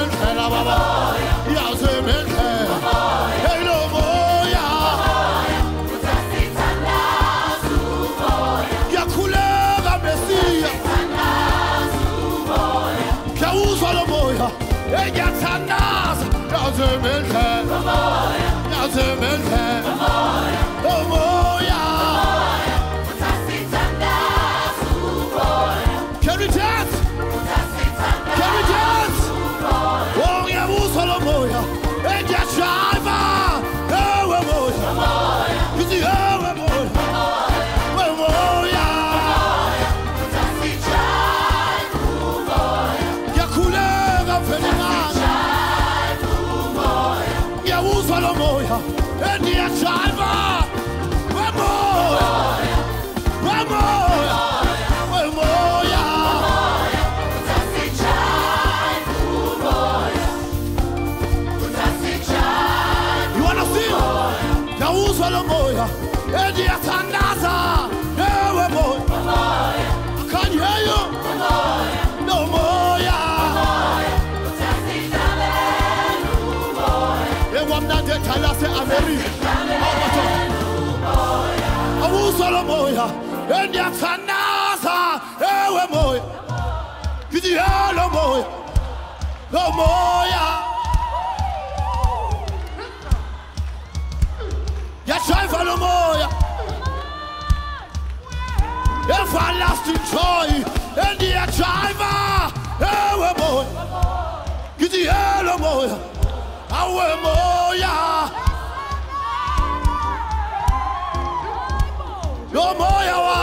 Yazemenhela baba, yazemenhela, hey lo moya, utasithandaza umoya, yakhuleka Mesiya, utasithandaza umoya, khawuzwa lo moya, hey ngiyathandaza, yazemenhela, umoya, yazemenhela, umoya, lo moya, utasithandaza umoya, can we dance? Can we dance? Oh, ngiyabuzwa lo moya, hey ngiyashayva, ewe moya, ngithi ewe moya, ewe moya, utasitshaya umoya, ngiyakhuleka mfenimana, umoya, ngiyabuzwa lo moya, hey ngiyashayva, ewe moya, ewe moya, ewe moya, utasitshaya umoya, utasitshaya you wanna sing? Ngiyabuzwa lo moya, hey ngiyathandaza, ewe moya, umoya, I can't hear you, no moya. utasithandaza umoya, Ewamnande thalase America. Awuzwa lo moya, ngiyathandaza, ewe moya. Ngithi lo moya, lo moya. Ngiyashayva lo moya. Everlasting joy, ngiyashayva, ewe moya. Ngithi lo moya, awe moya. Lo moya wa